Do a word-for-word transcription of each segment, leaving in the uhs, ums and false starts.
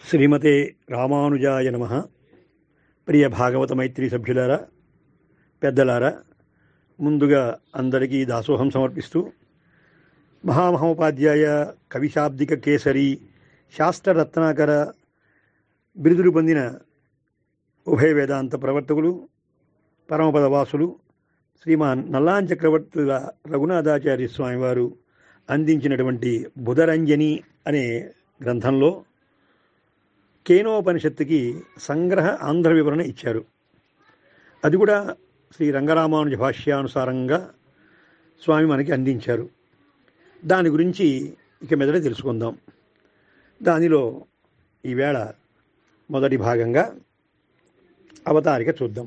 శ్రీమతే రామానుజాయ నమః. ప్రియ భాగవత మైత్రి సభ్యులారా, పెద్దలారా, ముందుగా అందరికీ దాసోహం సమర్పిస్తూ మహామహోపాధ్యాయ, కవిశాబ్దిక కేసరి, శాస్త్రరత్నాకర బిరుదులు పొందిన ఉభయ వేదాంత ప్రవర్తకులు, పరమపదవాసులు శ్రీమాన్ నల్లాన్ చక్రవర్తుల రఘునాథాచార్య స్వామివారు అందించినటువంటి బుధరంజని అనే గ్రంథంలో కేనోపనిషత్తుకి సంగ్రహ ఆంధ్ర వివరణ ఇచ్చారు. అది కూడా శ్రీ రంగరామానుజ భాష్యానుసారంగా స్వామి మనకి అందించారు. దాని గురించి ఇక మెదట తెలుసుకుందాం. దానిలో ఈవేళ మొదటి భాగంగా అవతారిక చూద్దాం.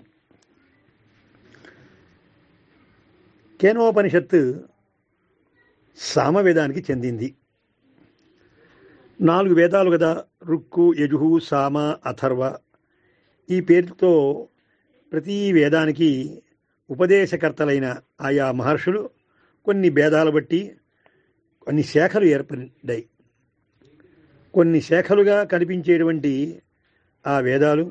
కేనోపనిషత్తు సామవేదానికి చెందింది. నాలుగు వేదాలు కదా, రుక్కు, యజుహు, సామ, అథర్వ. ఈ పేరుతో ప్రతి వేదానికి ఉపదేశకర్తలైన ఆయా మహర్షులు కొన్ని భేదాలు బట్టి కొన్ని శాఖలు ఏర్పడ్డాయి. కొన్ని శాఖలుగా కనిపించేటువంటి ఆ వేదాలు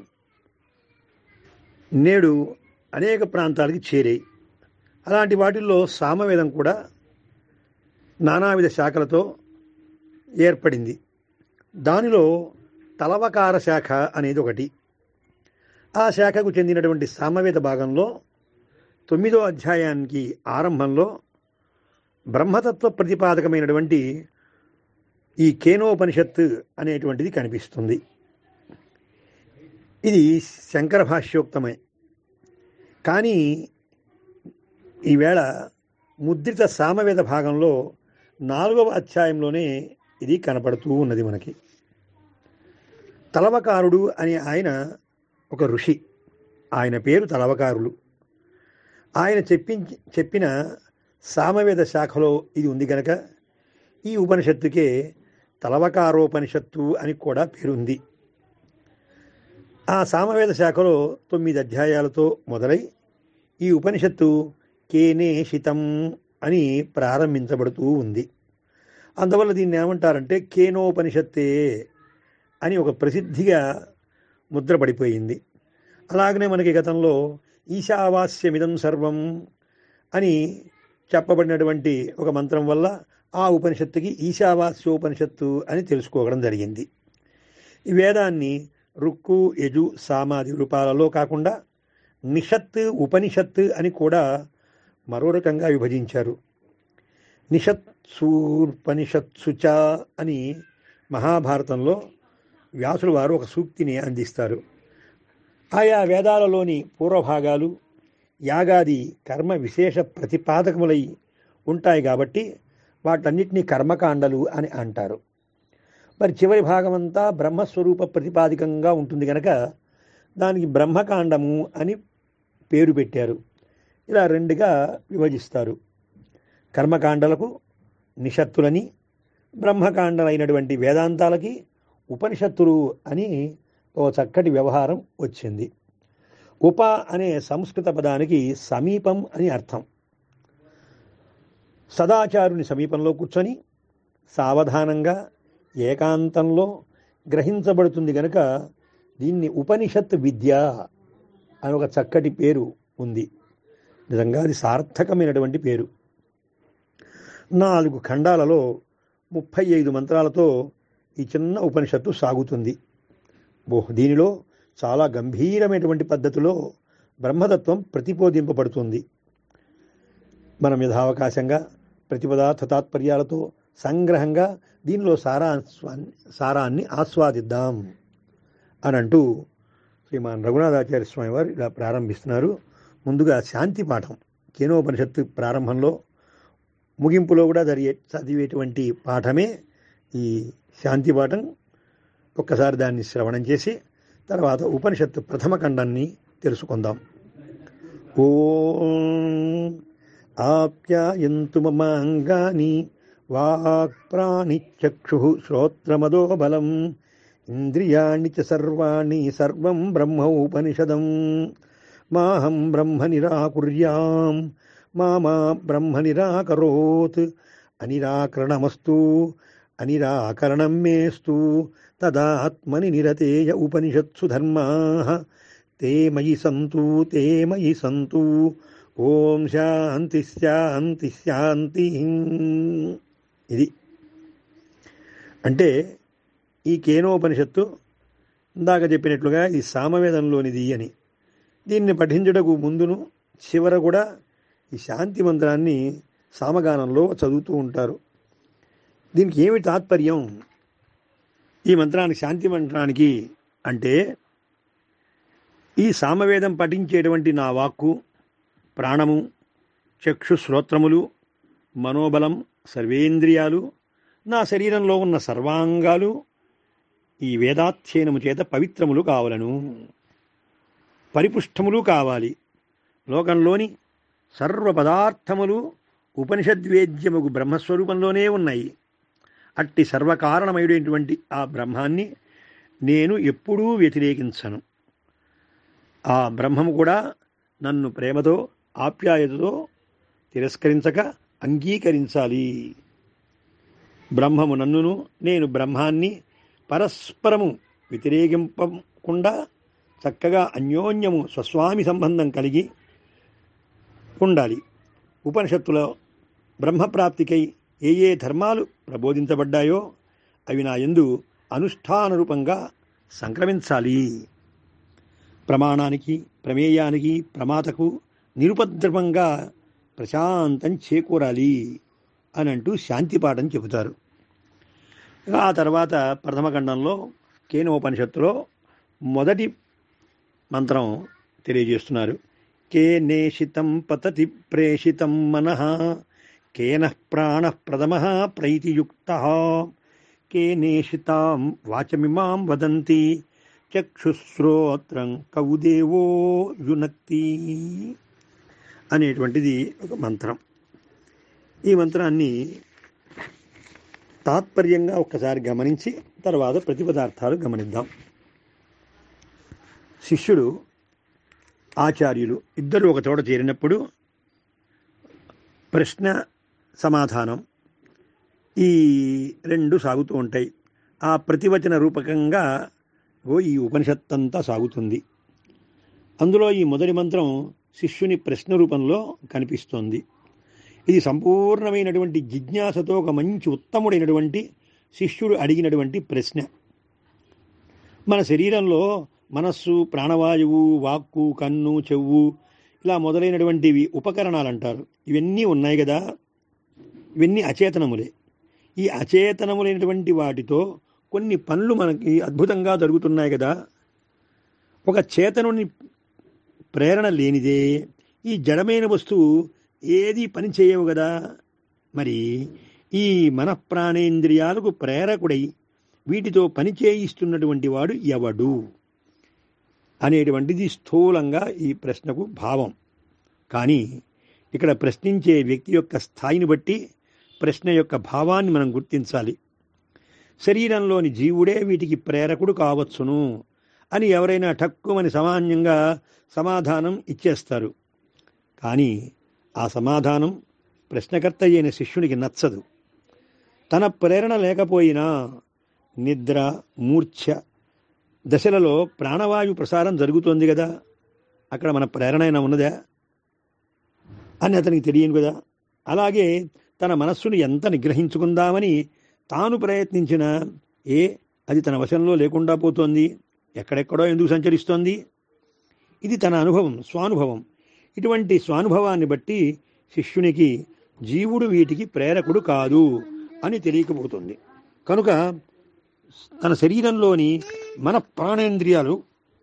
నేడు అనేక ప్రాంతాలకి చేరాయి. అలాంటి వాటిల్లో సామవేదం కూడా నానావిధ శాఖలతో ఏర్పడింది. దానిలో తలవకార శాఖ అనేది ఒకటి. ఆ శాఖకు చెందినటువంటి సామవేద భాగంలో తొమ్మిదో అధ్యాయానికి ఆరంభంలో బ్రహ్మతత్వ ప్రతిపాదకమైనటువంటి ఈ కేనోపనిషత్తు అనేటువంటిది కనిపిస్తుంది. ఇది శంకర భాష్యోక్తమే. కానీ ఈవేళ ముద్రిత సామవేద భాగంలో నాలుగవ అధ్యాయంలోనే ఇది కనపడుతూ ఉన్నది మనకి. తలవకారుడు అనే ఆయన ఒక ఋషి. ఆయన పేరు తలవకారులు. ఆయన చెప్పి చెప్పిన సామవేద శాఖలో ఇది ఉంది కనుక ఈ ఉపనిషత్తుకే తలవకారోపనిషత్తు అని కూడా పేరుంది. ఆ సామవేద శాఖలో తొమ్మిది అధ్యాయాలతో మొదలై ఈ ఉపనిషత్తు కేనేషితం అని ప్రారంభించబడుతూ ఉంది. అందువల్ల దీన్ని ఏమంటారంటే కేనోపనిషత్తే అని ఒక ప్రసిద్ధిగా ముద్రపడిపోయింది. అలాగనే మనకి గతంలో ఈశావాస్యమిదం సర్వం అని చెప్పబడినటువంటి ఒక మంత్రం వల్ల ఆ ఉపనిషత్తుకి ఈశావాస్యోపనిషత్తు అని తెలుసుకోవడం జరిగింది. ఈ వేదాన్ని రుక్కు, యజు, సామాది రూపాలలో కాకుండా నిషత్, ఉపనిషత్ అని కూడా మరో రకంగా విభజించారు. నిషత్సూర్పనిషత్సుచ అని మహాభారతంలో వ్యాసులు వారు ఒక సూక్తిని అందిస్తారు. ఆయా వేదాలలోని పూర్వభాగాలు యాగాది కర్మ విశేష ప్రతిపాదకములై ఉంటాయి కాబట్టి వాటన్నిటినీ కర్మకాండలు అని అంటారు. మరి చివరి భాగమంతా బ్రహ్మస్వరూప ప్రతిపాదికంగా ఉంటుంది కనుక దానికి బ్రహ్మకాండము అని పేరు పెట్టారు. ఇలా రెండుగా విభజిస్తారు. కర్మకాండలకు నిషత్తులని, బ్రహ్మకాండలైనటువంటి వేదాంతాలకి ఉపనిషత్తులు అని ఓ చక్కటి వ్యవహారం వచ్చింది. ఉప అనే సంస్కృత పదానికి సమీపం అని అర్థం. సదాచారుని సమీపంలో కూర్చొని సావధానంగా ఏకాంతంలో గ్రహించబడుతుంది కనుక దీన్ని ఉపనిషత్ విద్య అని ఒక చక్కటి పేరు ఉంది. నిజంగా అది సార్థకమైనటువంటి పేరు. నాలుగు ఖండాలలో ముప్పై ఐదు మంత్రాలతో ఈ చిన్న ఉపనిషత్తు సాగుతుంది. ఓహ్, దీనిలో చాలా గంభీరమైనటువంటి పద్ధతిలో బ్రహ్మతత్వం ప్రతిపోదింపబడుతుంది. మనం యథావకాశంగా ప్రతిపదార్థ తాత్పర్యాలతో సంగ్రహంగా దీనిలో సారా సారాన్ని ఆస్వాదిద్దాం అని అంటూ శ్రీమాన్ రఘునాథాచార్య స్వామి వారు ఇలా ప్రారంభిస్తున్నారు. ముందుగా శాంతి పాఠం. కేనోపనిషత్తు ప్రారంభంలో ముగింపులో కూడా జరిగే చదివేటువంటి పాఠమే ఈ శాంతి పాఠం. ఒక్కసారి దాన్ని శ్రవణం చేసి తర్వాత ఉపనిషత్తు ప్రథమ ఖండాన్ని తెలుసుకుందాం. ఓం ఆప్యాయంతు మమాంగాని వాక్ ప్రాణిచక్షు శ్రోత్రమదో బలం ఇంద్రియాణి చ సర్వాణి సర్వం బ్రహ్మ ఉపనిషదం మాహం బ్రహ్మ నిరాకుర్యాం మా బ్రహ్మ నిరాకరోత్ అనిరాకరణమస్తు అనిరాకరణం మేస్తు తదాత్మని నిరతేయ ఉపనిషత్సు ధర్మాః తే మయి సంతు తే మయి సంతు. ఓం శాంతి శాంతి శాంతి. ఇది అంటే ఈ కేనోపనిషత్తు ఇందాక చెప్పినట్లుగా ఇది సామవేదంలోనిది అని. దీన్ని పఠించుటకు ముందును చివర కూడా ఈ శాంతి మంత్రాన్ని సామగానంలో చదువుతూ ఉంటారు. దీనికి ఏమి తాత్పర్యం ఈ మంత్రానికి, శాంతి మంత్రానికి అంటే, ఈ సామవేదం పఠించేటువంటి నా వాక్కు, ప్రాణము, చక్షు శ్రోత్రములు, మనోబలం, సర్వేంద్రియాలు, నా శరీరంలో ఉన్న సర్వాంగాలు ఈ వేదాధ్యయనము చేత పవిత్రములు కావలను, పరిపుష్టములు కావాలి. లోకంలోని సర్వ పదార్థములు ఉపనిషద్వేద్యముకు బ్రహ్మస్వరూపంలోనే ఉన్నాయి. అట్టి సర్వకారణమయుడైనటువంటి ఆ బ్రహ్మాన్ని నేను ఎప్పుడూ వ్యతిరేకించను. ఆ బ్రహ్మము కూడా నన్ను ప్రేమతో ఆప్యాయతతో తిరస్కరించక అంగీకరించాలి. బ్రహ్మము నన్నును, నేను బ్రహ్మాన్ని పరస్పరము వ్యతిరేకింపకుండా చక్కగా అన్యోన్యము స్వస్వామి సంబంధం కలిగి ఉండాలి. ఉపనిషత్తులో బ్రహ్మప్రాప్తికై ఏ ఏ ధర్మాలు ప్రబోధించబడ్డాయో అవి నా యందు అనుష్ఠాన రూపంగా సంక్రమించాలి. ప్రమాణానికి, ప్రమేయానికి, ప్రమాతకు నిరుపద్రవంగా ప్రశాంతం చేకూరాలి అని అంటూ శాంతిపాఠం చెబుతారు. ఆ తర్వాత ప్రథమ ఖండంలో కేనోపనిషత్తులో మొదటి మంత్రం తెలియజేస్తున్నారు. కేనేషితం పతతి ప్రేషితం మనః కేన ప్రాణ ప్రథమ ప్రైతియుక్తః కేనేషితాం వాచమిమాం వదంతి చక్షుశ్రోత్రం కౌదేవో యునక్తి అనేటువంటిది ఒక మంత్రం. ఈ మంత్రాన్ని తాత్పర్యంగా ఒక్కసారి గమనించి తర్వాత ప్రతిపదార్థాలు గమనిద్దాం. శిష్యుడు, ఆచార్యులు ఇద్దరు ఒక చోట చేరినప్పుడు ప్రశ్న సమాధానం ఈ రెండు సాగుతూ ఉంటాయి. ఆ ప్రతివచన రూపకంగా ఓ ఈ ఉపనిషత్తంతా సాగుతుంది. అందులో ఈ మొదటి మంత్రం శిష్యుని ప్రశ్న రూపంలో కనిపిస్తోంది. ఇది సంపూర్ణమైనటువంటి జిజ్ఞాసతో ఒక మంచి ఉత్తముడైనటువంటి శిష్యుడు అడిగినటువంటి ప్రశ్న. మన శరీరంలో మనస్సు, ప్రాణవాయువు, వాక్కు, కన్ను, చెవు ఇలా మొదలైనటువంటివి ఉపకరణాలు అంటారు. ఇవన్నీ ఉన్నాయి కదా, ఇవన్నీ అచేతనములే. ఈ అచేతనములైనటువంటి వాటితో కొన్ని పనులు మనకి అద్భుతంగా జరుగుతున్నాయి కదా. ఒక చేతనుని ప్రేరణ లేనిదే ఈ జడమైన వస్తువు ఏది పని చేయవు కదా. మరి ఈ మనఃప్రాణేంద్రియాలకు ప్రేరకుడై వీటితో పని చేయిస్తున్నటువంటి వాడు ఎవడు అనేటువంటిది స్థూలంగా ఈ ప్రశ్నకు భావం. కానీ ఇక్కడ ప్రశ్నించే వ్యక్తి యొక్క స్థాయిని బట్టి ప్రశ్న యొక్క భావాన్ని మనం గుర్తించాలి. శరీరంలోని జీవుడే వీటికి ప్రేరకుడు కావచ్చును అని ఎవరైనా ఠక్కుమని సామాన్యంగా సమాధానం ఇచ్చేస్తారు. కానీ ఆ సమాధానం ప్రశ్నకర్త అయిన శిష్యునికి నచ్చదు. తన ప్రేరణ లేకపోయినా నిద్ర, మూర్ఛ దశలలో ప్రాణవాయు ప్రసారం జరుగుతోంది కదా, అక్కడ మన ప్రేరణ అయినా ఉన్నదా అని అతనికి తెలియను కదా. అలాగే తన మనస్సును ఎంత నిగ్రహించుకుందామని తాను ప్రయత్నించినా ఏ అది తన వశంలో లేకుండా పోతోంది, ఎక్కడెక్కడో ఎందుకు సంచరిస్తోంది. ఇది తన అనుభవం, స్వానుభవం. ఇటువంటి స్వానుభవాన్ని బట్టి శిష్యునికి జీవుడు వీటికి ప్రేరకుడు కాదు అని తెలియకపోతుంది. కనుక తన శరీరంలోని మన ప్రాణేంద్రియాలు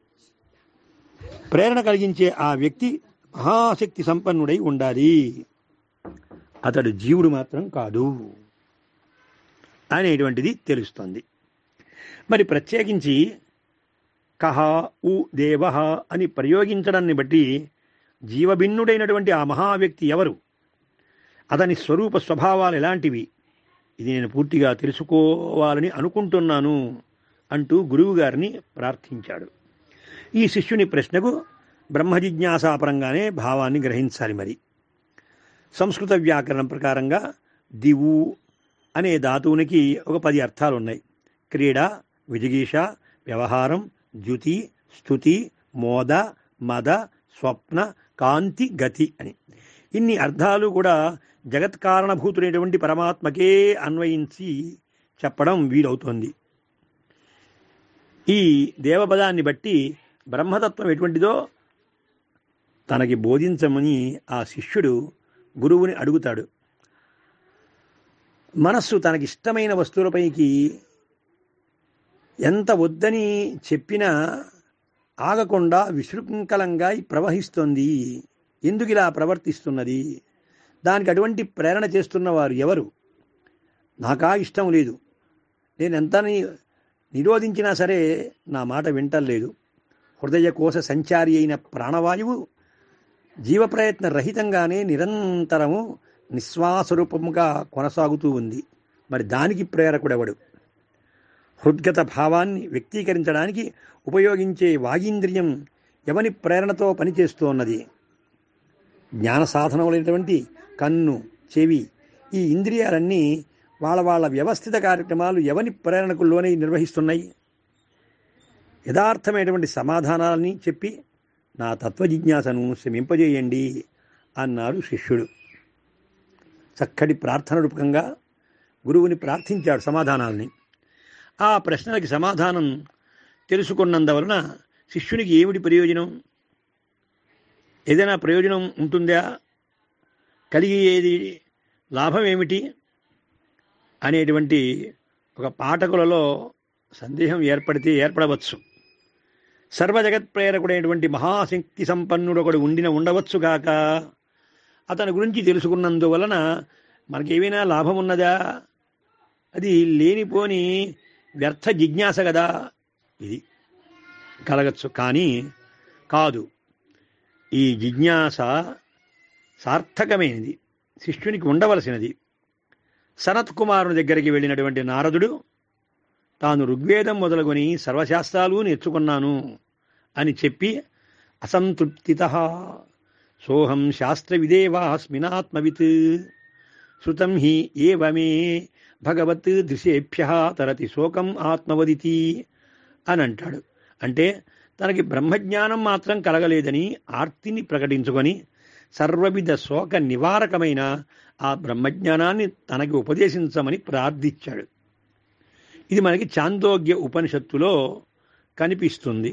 ప్రేరణ కలిగించే ఆ వ్యక్తి మహాశక్తి సంపన్నుడై ఉండాలి. అతడు జీవుడు మాత్రం కాదు అనేటువంటిది తెలుస్తుంది. మరి ప్రత్యేకించి కహ ఉ దేవ అని ప్రయోగించడాన్ని బట్టి జీవభిన్నుడైనటువంటి ఆ మహావ్యక్తి ఎవరు, అతని స్వరూప స్వభావాలు ఎలాంటివి, ఇది నేను పూర్తిగా తెలుసుకోవాలని అనుకుంటున్నాను అంటూ గురువుగారిని ప్రార్థించాడు. ఈ శిష్యుని ప్రశ్నకు బ్రహ్మజిజ్ఞాసాపరంగానే భావాన్ని గ్రహించాలి. మరి సంస్కృత వ్యాకరణం ప్రకారంగా దివు అనే ధాతువునికి ఒక పది అర్థాలు ఉన్నాయి. క్రీడ, విజిగీష, వ్యవహారం, ద్యుతి, స్తుతి, మోద, మద, స్వప్న, కాంతి, గతి అని ఇన్ని అర్థాలు కూడా జగత్కారణభూతుడైనటువంటి పరమాత్మకే అన్వయించి చెప్పడం వీలవుతోంది. ఈ దేవపదాన్ని బట్టి బ్రహ్మతత్వం ఎటువంటిదో తనకి బోధించమని ఆ శిష్యుడు గురువుని అడుగుతాడు. మనస్సు తనకిష్టమైన వస్తువులపైకి ఎంత వద్దని చెప్పినా ఆగకుండా విశృంఖలంగా ప్రవహిస్తోంది. ఎందుకు ఇలా ప్రవర్తిస్తున్నది? దానికి అటువంటి ప్రేరణ చేస్తున్నవారు ఎవరు? నాకా ఇష్టం లేదు, నేను ఎంత నిరోధించినా సరే నా మాట వింటలేదు. హృదయకోశ సంచారి అయిన ప్రాణవాయువు జీవప్రయత్న రహితంగానే నిరంతరము నిశ్వాసరూపముగా కొనసాగుతూ ఉంది. మరి దానికి ప్రేరకుడెవడు? హృద్గత భావాన్ని వ్యక్తీకరించడానికి ఉపయోగించే వాగీంద్రియం ఎవని ప్రేరణతో పనిచేస్తోన్నది? జ్ఞాన సాధనములైనటువంటి కన్ను, చెవి, ఈ ఇంద్రియాలన్నీ వాళ్ళ వాళ్ళ వ్యవస్థిత కార్యక్రమాలు ఎవని ప్రేరణకు లోనై నిర్వహిస్తున్నాయి? యథార్థమైనటువంటి సమాధానాలని చెప్పి నా తత్వజిజ్ఞాసను శమింపజేయండి అన్నాడు శిష్యుడు. చక్కటి ప్రార్థన రూపకంగా గురువుని ప్రార్థించాడు సమాధానాలని. ఆ ప్రశ్నలకి సమాధానం తెలుసుకున్నందువలన శిష్యునికి ఏమిటి ప్రయోజనం? ఏదైనా ప్రయోజనం ఉంటుందా? కలిగేది లాభం ఏమిటి అనేటువంటి ఒక పాఠకులలో సందేహం ఏర్పడితే ఏర్పడవచ్చు. సర్వజగత్ ప్రేరకుడైనటువంటి మహాశక్తి సంపన్నుడు ఒకడు ఉండిన ఉండవచ్చుగాక. అతని గురించి తెలుసుకున్నందువలన మనకేమైనా లాభం ఉన్నదా? అది లేనిపోని వ్యర్థ జిజ్ఞాస కదా. ఇది కలగచ్చు, కానీ కాదు. ఈ జిజ్ఞాస సార్థకమైనది, శిష్యునికి ఉండవలసినది. సనత్ కుమారుని దగ్గరికి వెళ్ళినటువంటి నారదుడు తాను ఋగ్వేదం మొదలుకొని సర్వశాస్త్రాలు నేర్చుకున్నాను అని చెప్పి అసంతృప్తితః సోహం శాస్త్రవిదేవాస్మినాత్మవిత్ శృతం హి ఏవమే భగవత్ దృశేభ్య తరతి శోకం ఆత్మవదితి అని అంటాడు. అంటే తనకి బ్రహ్మజ్ఞానం మాత్రం కలగలేదని ఆర్తిని ప్రకటించుకొని సర్వవిధ శోక నివారకమైన ఆ బ్రహ్మజ్ఞానాన్ని తనకి ఉపదేశించమని ప్రార్థించాడు. ఇది మనకి చాందోగ్య ఉపనిషత్తులో కనిపిస్తుంది.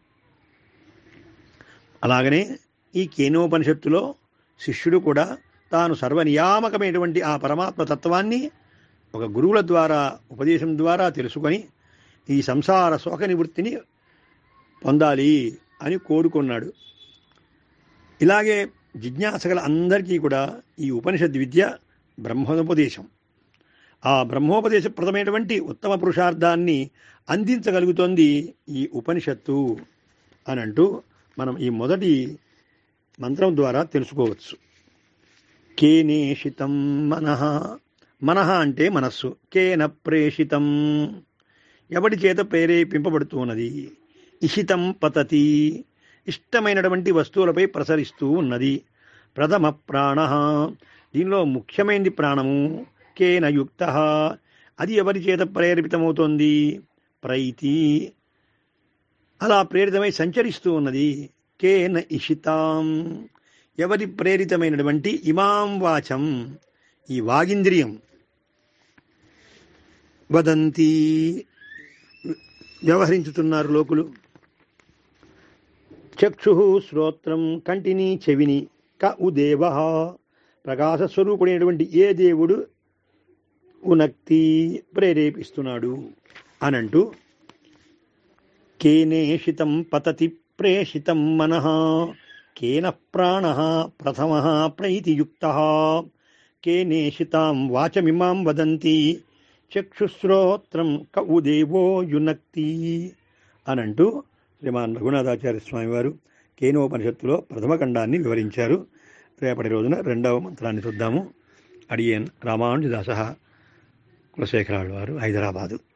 అలాగనే ఈ కేనోపనిషత్తులో శిష్యుడు కూడా తాను సర్వనియామకమైనటువంటి ఆ పరమాత్మ తత్వాన్ని ఒక గురువుల ద్వారా ఉపదేశం ద్వారా తెలుసుకొని ఈ సంసార శోక నివృత్తిని పొందాలి అని కోరుకున్నాడు. ఇలాగే జిజ్ఞాసగల అందరికీ కూడా ఈ ఉపనిషత్ విద్య బ్రహ్మోపదేశం. ఆ బ్రహ్మోపదేశప్రదమైనటువంటి ఉత్తమ పురుషార్థాన్ని అందించగలుగుతోంది ఈ ఉపనిషత్తు అని అంటూ మనం ఈ మొదటి మంత్రం ద్వారా తెలుసుకోవచ్చు. కేనేషితం మనః, మనః అంటే మనస్సు, కేన ప్రేషితం ఎవడి చేత ప్రేరేపింపబడుతూ ఉన్నది, ఇషితం పతతి ఇష్టమైనటువంటి వస్తువులపై ప్రసరిస్తూ ఉన్నది, ప్రథమ ప్రాణ దీనిలో ముఖ్యమైనది ప్రాణము, కేన యుక్త అది ఎవరి చేత ప్రేరేపితమవుతోంది, ప్రైతి అలా ప్రేరితమై సంచరిస్తూ ఉన్నది, కేన ఇషితాం ఎవరి ప్రేరితమైనటువంటి ఇమాం వాచం ఈ వాగింద్రియం, వదంతి వ్యవహరించుతున్నారు లోకులు, చక్షు శ్రోత్రం కంటిని చెవిని, క ఉదేవ ప్రకాశ స్వరూపుడైనటువంటి ఏ దేవుడు ఉనక్తి ప్రేరేపిస్తున్నాడు అనంటూ కేనేషితం పతతి ప్రేషితం మనః కేన ప్రాణ ప్రథమ ప్రైతియుక్త కేనేషితాం వాచమిమాం వదంతి చక్షుశ్రోత్రం క ఉదేవో యునక్తి అనంటూ శ్రీమాన్ రఘునాథాచార్య స్వామి వారు కేనోపనిషత్తులో ప్రథమ ఖండాన్ని వివరించారు. రేపటి రోజున రెండవ మంత్రాన్ని చూద్దాము. అడియన్ రామానుజదాస కులశేఖరాళ్ళు వారు, హైదరాబాదు.